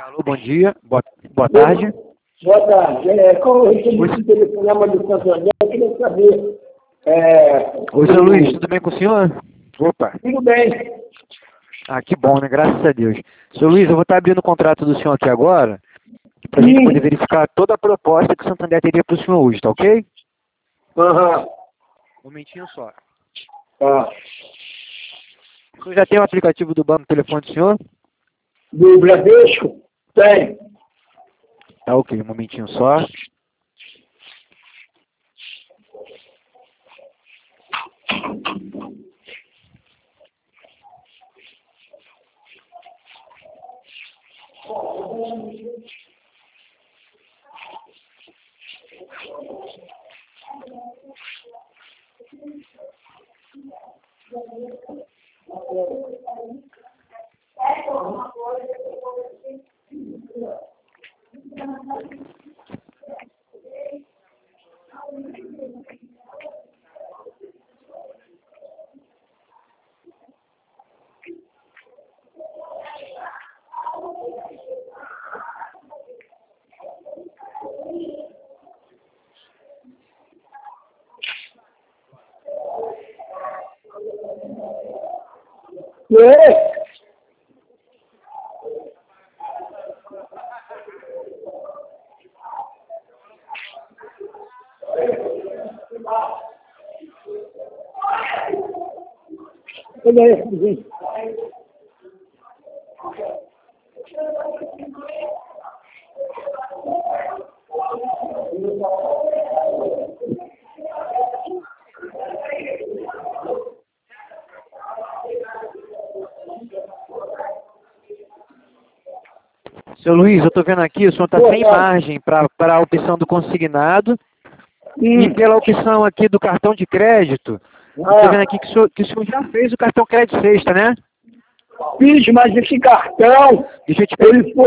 Alô, bom dia, boa tarde. Boa tarde. Como eu recebi esse telefonema do Santander, eu queria saber... Oi, seu Luiz, tudo bem com o senhor? Opa. Tudo bem. Ah, que bom, né? Graças a Deus. Seu Luiz, eu vou estar abrindo o contrato do senhor aqui agora, para a gente poder verificar toda a proposta que o Santander teria para o senhor hoje, tá ok? Aham. Um momentinho só. Tá. O senhor já tem o aplicativo do banco no telefone do senhor? Do Bradesco? Tem. Tá ok, um momentinho só. Olha aí, gente. Seu Luiz, eu estou vendo aqui, o senhor está sem margem para a opção do consignado e pela opção aqui do cartão de crédito. Estou vendo aqui que o senhor já fez o cartão crédito sexta, né? Fiz, mas esse cartão, Deixa eu te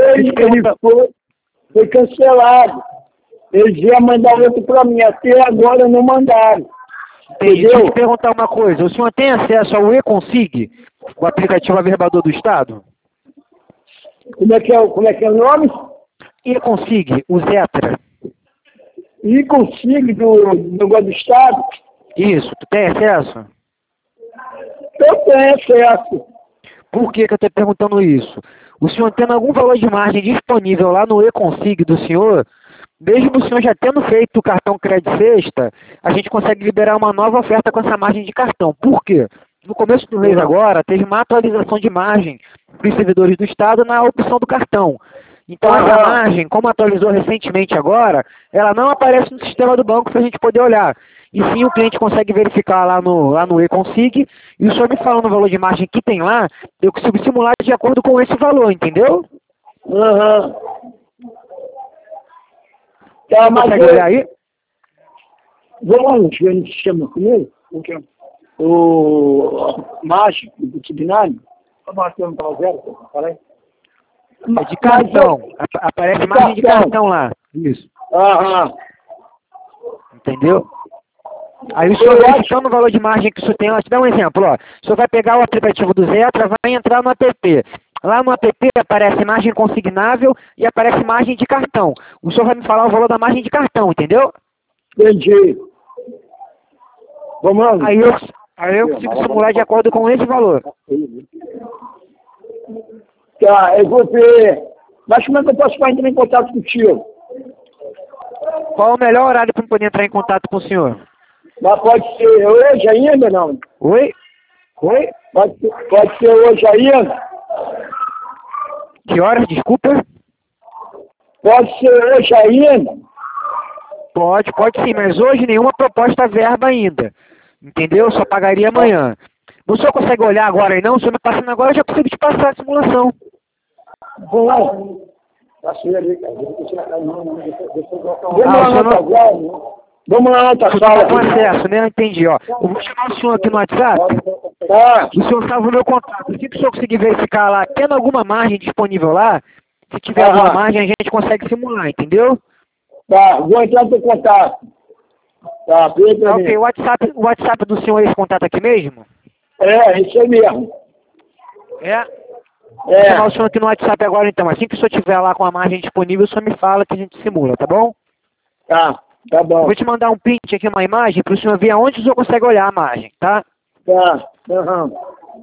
foi cancelado. Eles iam mandar outro para mim, até agora não mandaram. Entendi. Deixa eu te perguntar uma coisa. O senhor tem acesso ao eConsig, o aplicativo averbador do Estado? Como é que é o nome? eConsig, o Zetra. eConsig do negócio do Estado? Isso, tu tem acesso? Eu tenho acesso. Por que eu estou perguntando isso? O senhor tendo algum valor de margem disponível lá no eConsig do senhor, mesmo o senhor já tendo feito o cartão crédito sexta, a gente consegue liberar uma nova oferta com essa margem de cartão. Por quê? No começo do mês agora, teve uma atualização de margem para os servidores do Estado na opção do cartão. Então essa margem, como atualizou recentemente agora, ela não aparece no sistema do banco para a gente poder olhar. E sim o cliente consegue verificar lá no eConsig, e o senhor me falando o valor de margem que tem lá, eu consigo simular de acordo com esse valor, entendeu? Aham. Tá, mas consegue olhar aí? Vamos ver no sistema comigo? O mágico do Tibinani? Vamos bater um para zero, falei? É de cartão. Aparece margem de cartão lá. Isso. Aham. Entendeu? Aí o senhor verificando o valor de margem que o senhor tem, ó, te dá um exemplo, ó. O senhor vai pegar o aplicativo do Zetra, vai entrar no app. Lá no app aparece margem consignável e aparece margem de cartão. O senhor vai me falar o valor da margem de cartão, entendeu? Entendi. Vamos lá. Aí eu consigo simular de acordo com esse valor. Tá, eu vou ver. Mas como é que eu posso entrar em contato contigo? Qual o melhor horário para eu poder entrar em contato com o senhor? Mas pode ser hoje ainda, não? Oi? Oi? Pode ser hoje ainda? Que horas, desculpa? Pode ser hoje ainda? Pode sim, mas hoje nenhuma proposta verba ainda. Entendeu? Só pagaria amanhã. O senhor consegue olhar agora aí não? O senhor me passando agora, eu já consigo te passar a simulação. Vamos lá. Passei ali, cara. Vamos lá na outra sala. Com acesso, né? Entendi, ó. Eu vou chamar o senhor aqui no WhatsApp. Tá. O senhor salva o meu contato. Se o senhor conseguir verificar lá, tendo alguma margem disponível lá, se tiver alguma margem, a gente consegue simular, entendeu? Tá, vou entrar no teu contato. Tá, ok, o WhatsApp do senhor é esse contato aqui mesmo? É, isso aí mesmo. É? Vou chamar o senhor aqui no WhatsApp agora então. Assim que o senhor tiver lá com a margem disponível, o senhor me fala que a gente simula, tá bom? Tá bom. Eu vou te mandar um print aqui, uma imagem, para o senhor ver aonde o senhor consegue olhar a margem, tá? Tá. Uhum.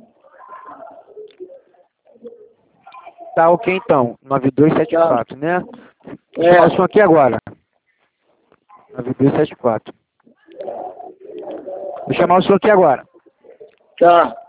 Tá ok então. 9274, né? Vou É. chamar o senhor aqui agora. 9274. Vou chamar o senhor aqui agora. Tá.